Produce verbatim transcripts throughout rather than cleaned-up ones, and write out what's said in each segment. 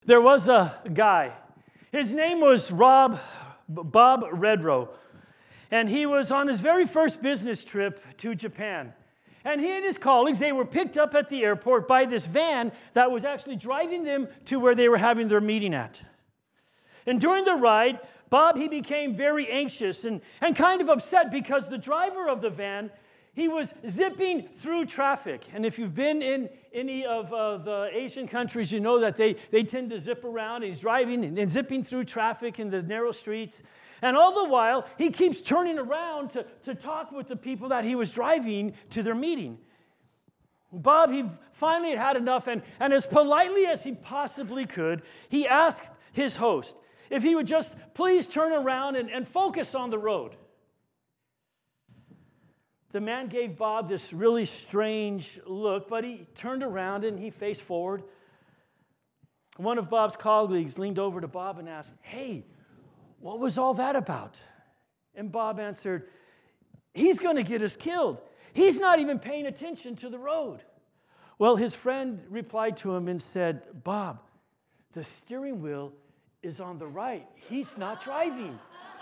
There was a guy. His name was Rob, Bob Redrow. And he was on his very first business trip to Japan. And he and his colleagues, they were picked up at the airport by this van that was actually driving them to where they were having their meeting at. And during the ride, Bob, he became very anxious and, and kind of upset because the driver of the van, he was zipping through traffic. And if you've been in any of uh, the Asian countries, you know that they, they tend to zip around. And he's driving and, and zipping through traffic in the narrow streets. And all the while, he keeps turning around to, to talk with the people that he was driving to their meeting. Bob, he finally had had enough, and, and as politely as he possibly could, he asked his host if he would just please turn around and, and focus on the road. The man gave Bob this really strange look, but he turned around and he faced forward. One of Bob's colleagues leaned over to Bob and asked, "Hey, what was all that about?" And Bob answered, "He's going to get us killed. He's not even paying attention to the road." Well, his friend replied to him and said, "Bob, the steering wheel is on the right. He's not driving."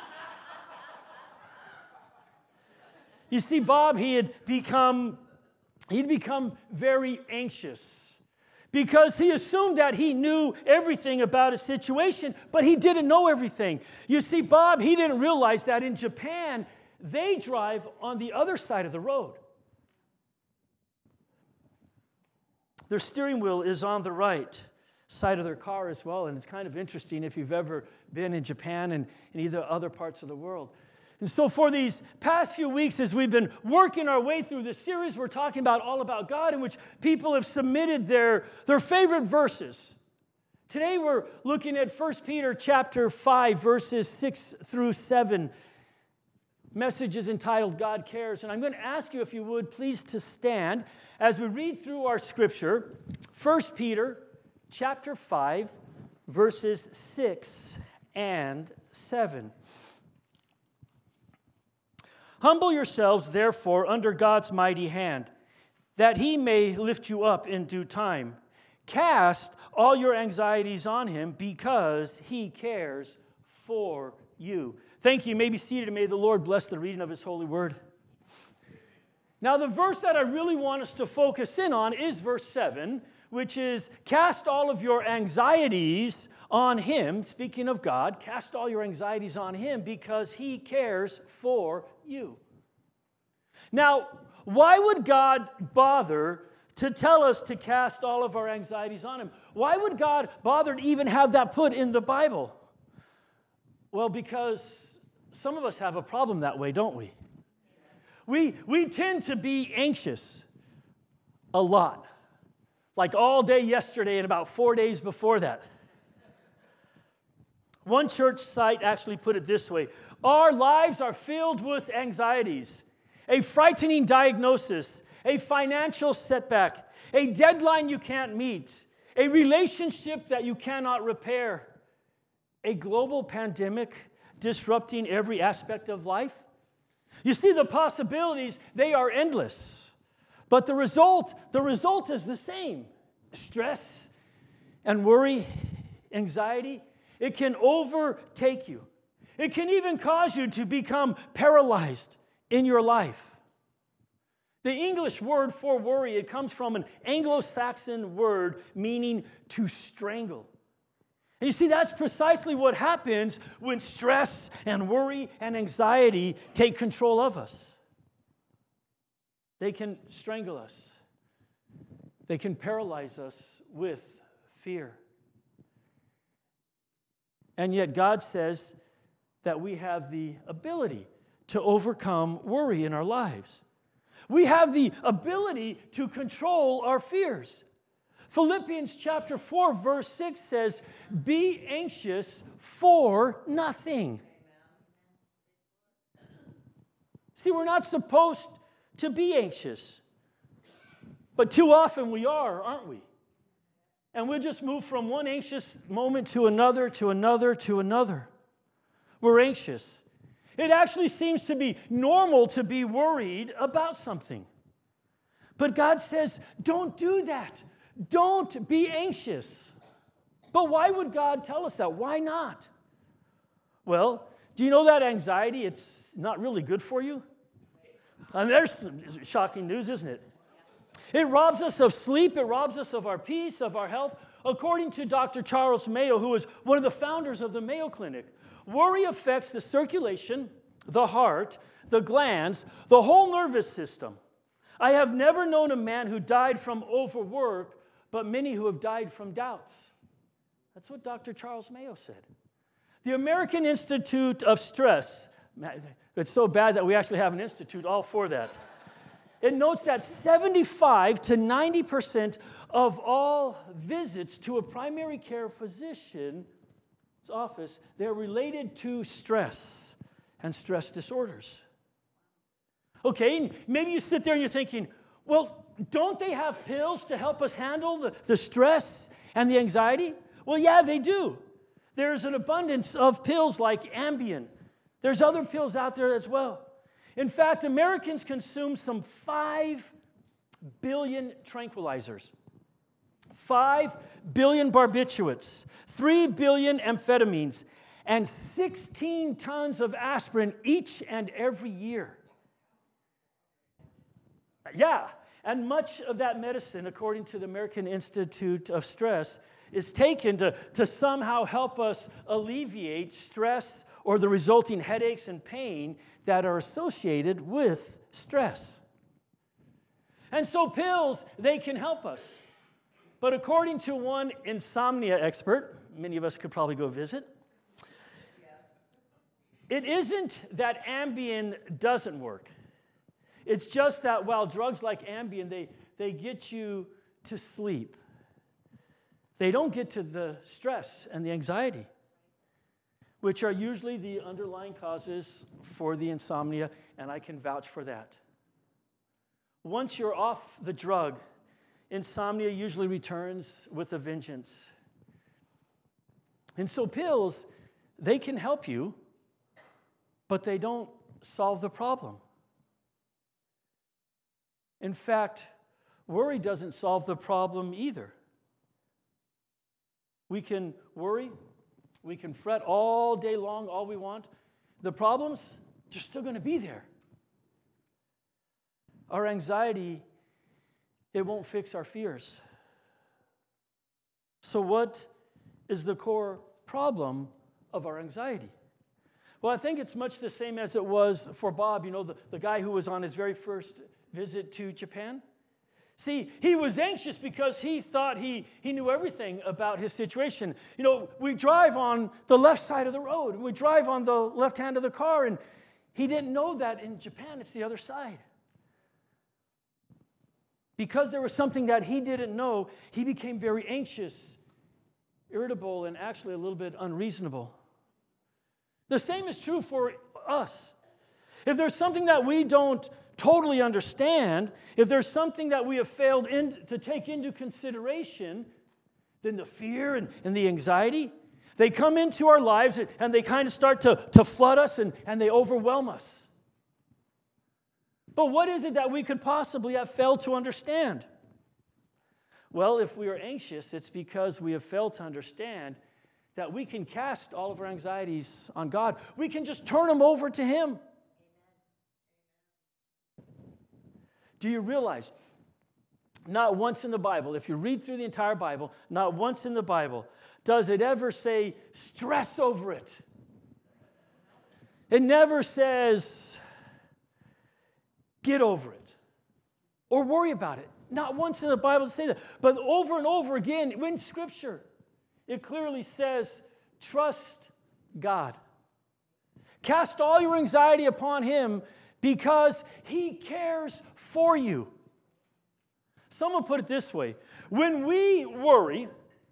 You see, Bob, he had become, he'd become very anxious because he assumed that he knew everything about a situation, but he didn't know everything. You see, Bob, he didn't realize that in Japan, they drive on the other side of the road. Their steering wheel is on the right side of their car as well, and it's kind of interesting if you've ever been in Japan and in either other parts of the world. And so for these past few weeks, as we've been working our way through this series, we're talking about All About God, in which people have submitted their, their favorite verses. Today we're looking at First Peter chapter five, verses six through seven. Message is entitled, God Cares. And I'm going to ask you, if you would, please to stand as we read through our scripture, First Peter chapter five, verses six and seven. Humble yourselves, therefore, under God's mighty hand, that he may lift you up in due time. Cast all your anxieties on him, because he cares for you. Thank you. You may be seated, and may the Lord bless the reading of his holy word. Now, the verse that I really want us to focus in on is verse seven, which is, cast all of your anxieties on him. Speaking of God, cast all your anxieties on him, because he cares for you. Now, why would God bother to tell us to cast all of our anxieties on him? Why would God bother to even have that put in the Bible? Well, because some of us have a problem that way, don't we? We, we tend to be anxious a lot. Like all day yesterday and about four days before that. One church site actually put it this way: our lives are filled with anxieties, a frightening diagnosis, a financial setback, a deadline you can't meet, a relationship that you cannot repair, a global pandemic disrupting every aspect of life. You see, the possibilities, they are endless. But the result, the result is the same. Stress and worry, anxiety, it can overtake you. It can even cause you to become paralyzed in your life. The English word for worry, it comes from an Anglo-Saxon word meaning to strangle. And you see, that's precisely what happens when stress and worry and anxiety take control of us. They can strangle us. They can paralyze us with fear. And yet God says that we have the ability to overcome worry in our lives. We have the ability to control our fears. Philippians chapter four, verse six says, be anxious for nothing. See, we're not supposed to be anxious. But too often we are, aren't we? And we'll just move from one anxious moment to another, to another, to another. We're anxious. It actually seems to be normal to be worried about something. But God says, don't do that. Don't be anxious. But why would God tell us that? Why not? Well, do you know that anxiety, it's not really good for you? And there's some shocking news, isn't it? It robs us of sleep. It robs us of our peace, of our health. According to Doctor Charles Mayo, who was one of the founders of the Mayo Clinic, worry affects the circulation, the heart, the glands, the whole nervous system. I have never known a man who died from overwork, but many who have died from doubts. That's what Doctor Charles Mayo said. The American Institute of Stress, it's so bad that we actually have an institute all for that. It notes that seventy-five to ninety percent of all visits to a primary care physician's office, they're related to stress and stress disorders. Okay, maybe you sit there and you're thinking, well, don't they have pills to help us handle the, the stress and the anxiety? Well, yeah, they do. There's an abundance of pills like Ambien. There's other pills out there as well. In fact, Americans consume some five billion tranquilizers, five billion barbiturates, three billion amphetamines, and sixteen tons of aspirin each and every year. Yeah, and much of that medicine, according to the American Institute of Stress, is taken to, to somehow help us alleviate stress or the resulting headaches and pain that are associated with stress. And so pills, they can help us. But according to one insomnia expert, many of us could probably go visit, it isn't that Ambien doesn't work. It's just that while drugs like Ambien, they, they get you to sleep, they don't get to the stress and the anxiety, which are usually the underlying causes for the insomnia, and I can vouch for that. Once you're off the drug, insomnia usually returns with a vengeance. And so pills, they can help you, but they don't solve the problem. In fact, worry doesn't solve the problem either. We can worry, we can fret all day long, all we want. The problems, they're still going to be there. Our anxiety, it won't fix our fears. So what is the core problem of our anxiety? Well, I think it's much the same as it was for Bob, you know, the, the guy who was on his very first visit to Japan. See, he was anxious because he thought he, he knew everything about his situation. You know, we drive on the left side of the road, and we drive on the left hand of the car, and he didn't know that in Japan it's the other side. Because there was something that he didn't know, he became very anxious, irritable, and actually a little bit unreasonable. The same is true for us. If there's something that we don't totally understand, if there's something that we have failed in, to take into consideration, then the fear and, and the anxiety, they come into our lives and, and they kind of start to, to flood us and, and they overwhelm us. But what is it that we could possibly have failed to understand? Well, if we are anxious, it's because we have failed to understand that we can cast all of our anxieties on God. We can just turn them over to Him. Do you realize, not once in the Bible, if you read through the entire Bible, not once in the Bible does it ever say, stress over it. It never says, get over it or worry about it. Not once in the Bible does it say that. But over and over again, in Scripture, it clearly says, trust God. Cast all your anxiety upon Him because He cares for you. Someone put it this way. When we worry,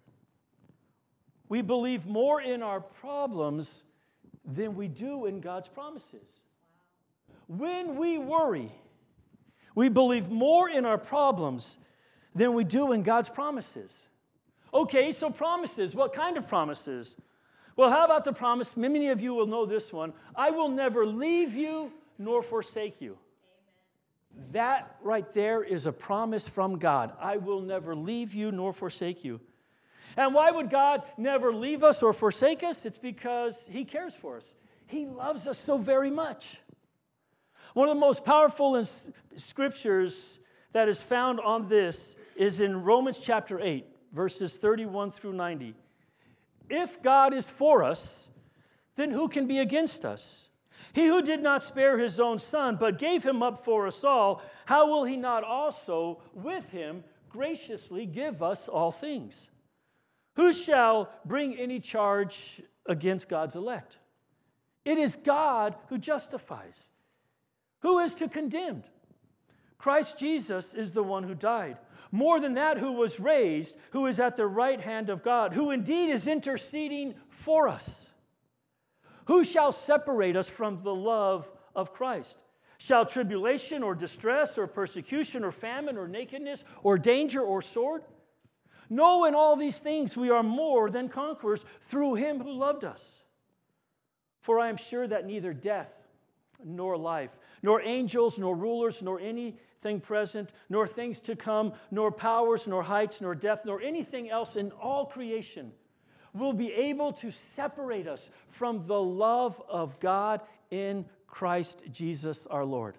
we believe more in our problems than we do in God's promises. When we worry, we believe more in our problems than we do in God's promises. Okay, so promises. What kind of promises? Well, how about the promise? Many of you will know this one. I will never leave you nor forsake you. Amen. That right there is a promise from God. I will never leave you nor forsake you. And why would God never leave us or forsake us? It's because he cares for us. He loves us so very much. One of the most powerful in scriptures that is found on this is in Romans chapter eight, verses thirty-one through ninety. If God is for us, then who can be against us? He who did not spare his own son, but gave him up for us all, how will he not also with him graciously give us all things? Who shall bring any charge against God's elect? It is God who justifies. Who is to condemn? Christ Jesus is the one who died. More than that, who was raised, who is at the right hand of God, who indeed is interceding for us. Who shall separate us from the love of Christ? Shall tribulation or distress or persecution or famine or nakedness or danger or sword? No, in all these things we are more than conquerors through him who loved us. For I am sure that neither death nor life, nor angels, nor rulers, nor anything present, nor things to come, nor powers, nor heights, nor depth, nor anything else in all creation will be able to separate us from the love of God in Christ Jesus our Lord.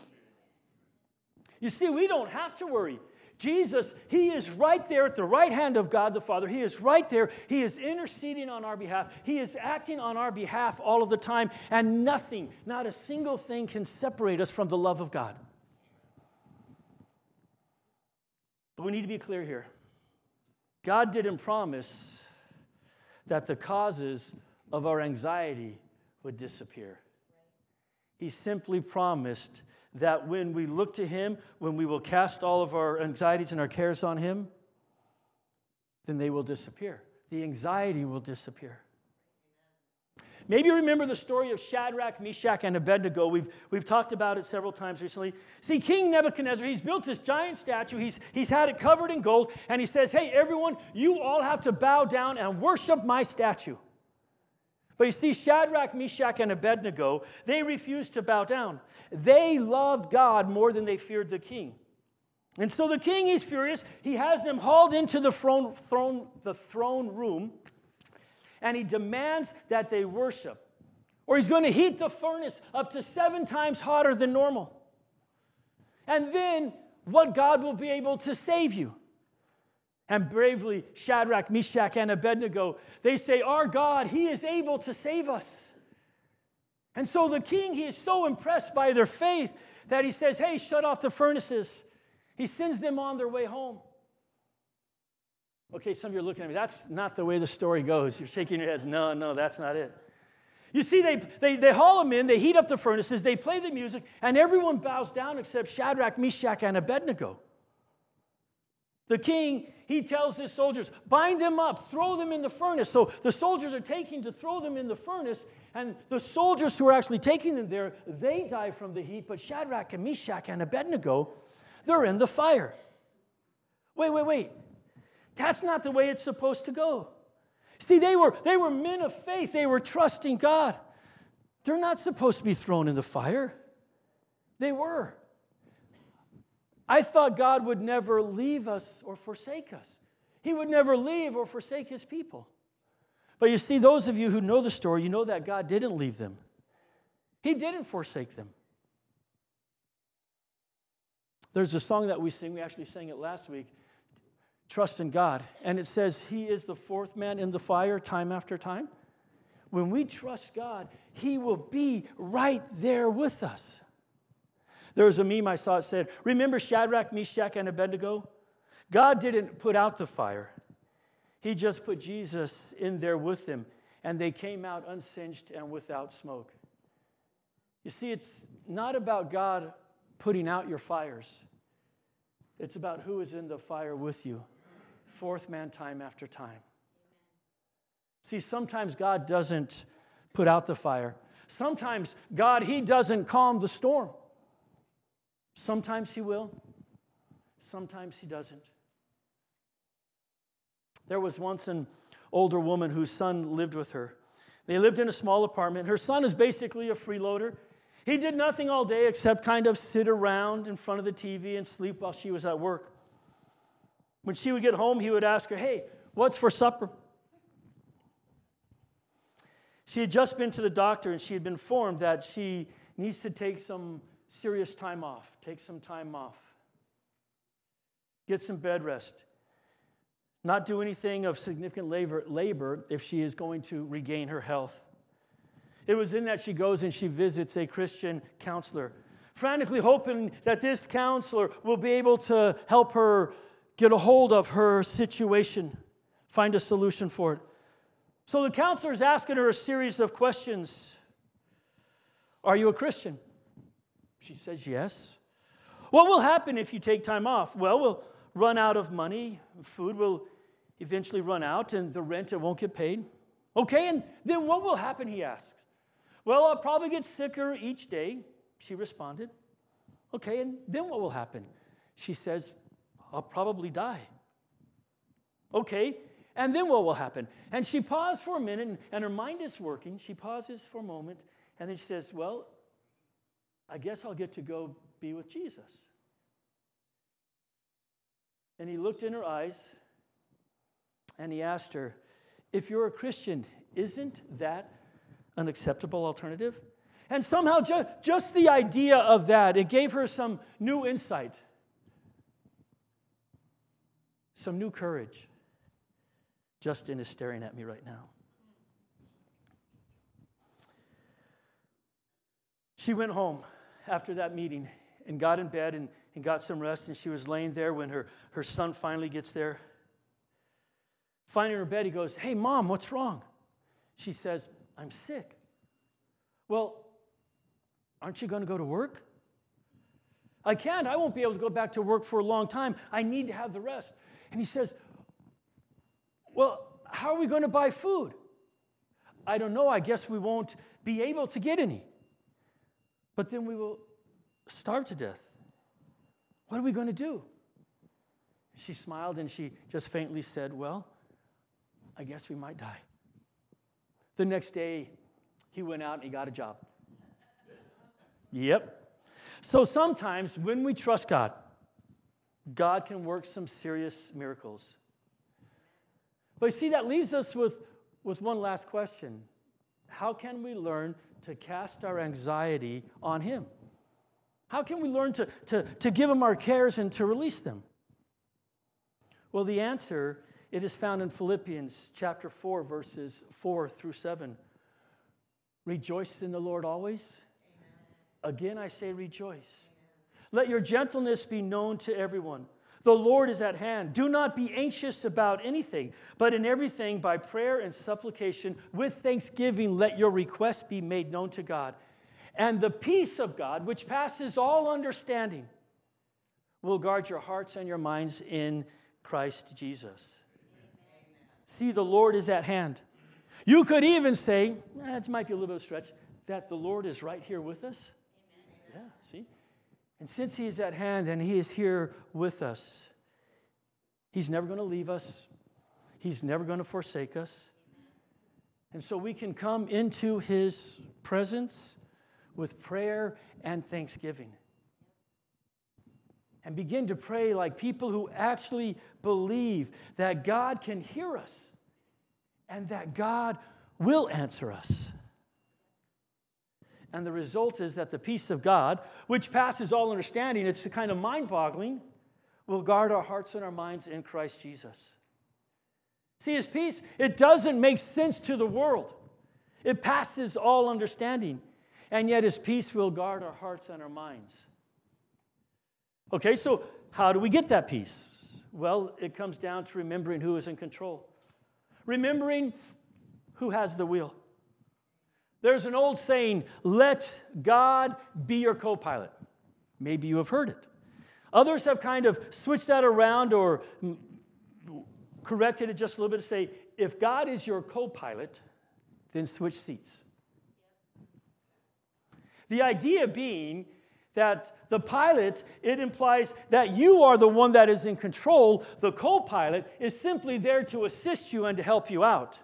You see, we don't have to worry. Jesus, he is right there at the right hand of God the Father. He is right there. He is interceding on our behalf. He is acting on our behalf all of the time. And nothing, not a single thing can separate us from the love of God. But we need to be clear here. God didn't promise that the causes of our anxiety would disappear. He simply promised that when we look to him, when we will cast all of our anxieties and our cares on him, then they will disappear. The anxiety will disappear. Maybe you remember the story of Shadrach, Meshach, and Abednego. We've, we've talked about it several times recently. See, King Nebuchadnezzar, he's built this giant statue. He's, he's had it covered in gold. And he says, hey, everyone, you all have to bow down and worship my statue. But you see, Shadrach, Meshach, and Abednego, they refused to bow down. They loved God more than they feared the king. And so the king is furious. He has them hauled into the throne, throne, the throne room, and he demands that they worship. Or he's going to heat the furnace up to seven times hotter than normal. And then what God will be able to save you? And bravely, Shadrach, Meshach, and Abednego, they say, our God, he is able to save us. And so the king, he is so impressed by their faith that he says, hey, shut off the furnaces. He sends them on their way home. Okay, some of you are looking at me. That's not the way the story goes. You're shaking your heads. No, no, that's not it. You see, they, they, they haul them in, they heat up the furnaces, they play the music, and everyone bows down except Shadrach, Meshach, and Abednego. The king, he tells his soldiers, bind them up, throw them in the furnace. So the soldiers are taking to throw them in the furnace, and the soldiers who are actually taking them there, they die from the heat, but Shadrach and Meshach and Abednego, they're in the fire. Wait, wait, wait. That's not the way it's supposed to go. See, they were, they were men of faith. They were trusting God. They're not supposed to be thrown in the fire. They were. I thought God would never leave us or forsake us. He would never leave or forsake his people. But you see, those of you who know the story, you know that God didn't leave them. He didn't forsake them. There's a song that we sing, we actually sang it last week, Trust in God. And it says, he is the fourth man in the fire time after time. When we trust God, he will be right there with us. There was a meme I saw, it said, remember Shadrach, Meshach, and Abednego? God didn't put out the fire. He just put Jesus in there with them, and they came out unsinged and without smoke. You see, it's not about God putting out your fires. It's about who is in the fire with you. Fourth man time after time. See, sometimes God doesn't put out the fire. Sometimes God, he doesn't calm the storm. Sometimes he will. Sometimes he doesn't. There was once an older woman whose son lived with her. They lived in a small apartment. Her son is basically a freeloader. He did nothing all day except kind of sit around in front of the T V and sleep while she was at work. When she would get home, he would ask her, hey, What's for supper? She had just been to the doctor, and she had been informed that she needs to take some serious time off, take some time off, get some bed rest, not do anything of significant labor, labor if she is going to regain her health. It was in that she goes and she visits a Christian counselor, frantically hoping that this counselor will be able to help her get a hold of her situation, find a solution for it. So the counselor is asking her a series of questions. Are you a Christian? She says yes. What will happen if you take time off? Well, we'll run out of money. Food will eventually run out, and the rent, it won't get paid. Okay, and then what will happen, he asks. Well, I'll probably get sicker each day, she responded. Okay, and then what will happen? She says, I'll probably die. Okay, and then what will happen? And she paused for a minute, and, and her mind is working. She pauses for a moment, and then she says, well, I guess I'll get to go be with Jesus. And he looked in her eyes, and he asked her, if you're a Christian, isn't that an acceptable alternative? And somehow ju- just the idea of that, it gave her some new insight, some new courage. Justin is staring at me right now. She went home after that meeting and got in bed and, and got some rest, and she was laying there when her, her son finally gets there. Finding her bed, he goes, hey, Mom, what's wrong? She says, I'm sick. Well, aren't you going to go to work? I can't. I won't be able to go back to work for a long time. I need to have the rest. And he says, well, how are we going to buy food? I don't know. I guess we won't be able to get any. But then we will starve to death. What are we going to do? She smiled and she just faintly said, well, I guess we might die. The next day, he went out and he got a job. Yep. So sometimes when we trust God, God can work some serious miracles. But you see, that leaves us with, with one last question. How can we learn to cast our anxiety on Him? How can we learn to, to, to give Him our cares and to release them? Well, the answer, it is found in Philippians chapter four, verses four through seven. Rejoice in the Lord always. Amen. Again, I say rejoice. Amen. Let your gentleness be known to everyone. The Lord is at hand. Do not be anxious about anything, but in everything, by prayer and supplication, with thanksgiving, let your requests be made known to God. And the peace of God, which passes all understanding, will guard your hearts and your minds in Christ Jesus. Amen. See, the Lord is at hand. You could even say, eh, it might be a little bit of a stretch, that the Lord is right here with us. Amen. Yeah, see? And since He is at hand and He is here with us, He's never going to leave us. He's never going to forsake us. And so we can come into His presence with prayer and thanksgiving. And begin to pray like people who actually believe that God can hear us and that God will answer us. And the result is that the peace of God, which passes all understanding, it's kind of mind-boggling, will guard our hearts and our minds in Christ Jesus. See, His peace, it doesn't make sense to the world. It passes all understanding. And yet His peace will guard our hearts and our minds. Okay, so how do we get that peace? Well, it comes down to remembering who is in control. Remembering who has the wheel. There's an old saying, let God be your co-pilot. Maybe you have heard it. Others have kind of switched that around or corrected it just a little bit to say, if God is your co-pilot, then switch seats. The idea being that the pilot, it implies that you are the one that is in control. The co-pilot is simply there to assist you and to help you out.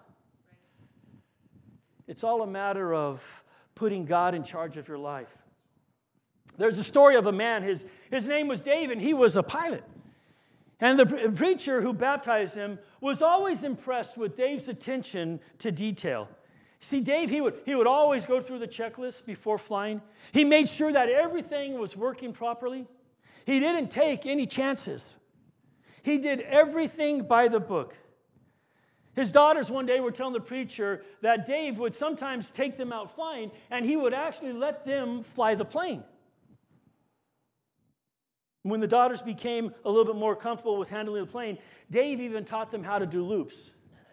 It's all a matter of putting God in charge of your life. There's a story of a man, his, his name was David, he was a pilot. And the pre- preacher who baptized him was always impressed with Dave's attention to detail. See, Dave, he would, he would always go through the checklist before flying. He made sure that everything was working properly. He didn't take any chances. He did everything by the book. His daughters one day were telling the preacher that Dave would sometimes take them out flying, and he would actually let them fly the plane. When the daughters became a little bit more comfortable with handling the plane, Dave even taught them how to do loops.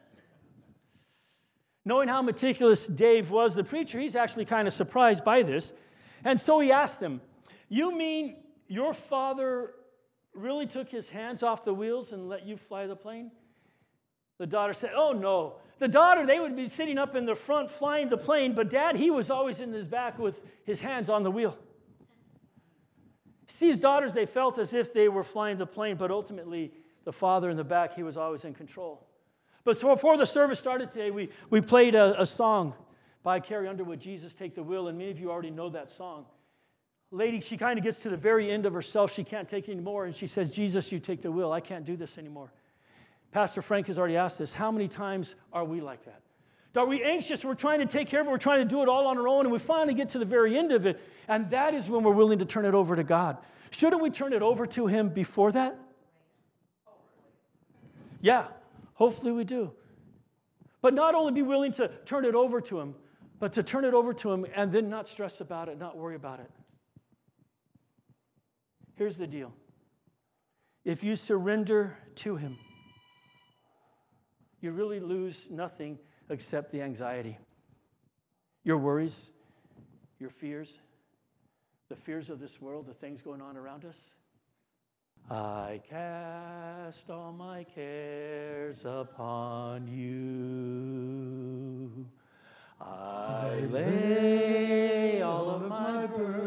Knowing how meticulous Dave was, the preacher, he's actually kind of surprised by this. And so he asked them, "You mean your father really took his hands off the wheels and let you fly the plane?" The daughter said, "Oh, no." The daughter, they would be sitting up in the front flying the plane, but Dad, he was always in his back with his hands on the wheel. See, his daughters, they felt as if they were flying the plane, but ultimately, the father in the back, he was always in control. But so before the service started today, we, we played a, a song by Carrie Underwood, "Jesus, Take the Wheel," and many of you already know that song. Lady, she kind of gets to the very end of herself. She can't take it anymore, and she says, "Jesus, you take the wheel. I can't do this anymore." Pastor Frank has already asked us, how many times are we like that? Are we anxious? We're trying to take care of it. We're trying to do it all on our own, and we finally get to the very end of it, and that is when we're willing to turn it over to God. Shouldn't we turn it over to Him before that? Yeah, hopefully we do. But not only be willing to turn it over to Him, but to turn it over to Him and then not stress about it, not worry about it. Here's the deal. If you surrender to Him, you really lose nothing except the anxiety. Your worries, your fears, the fears of this world, the things going on around us. I cast all my cares upon you. I lay all of my burdens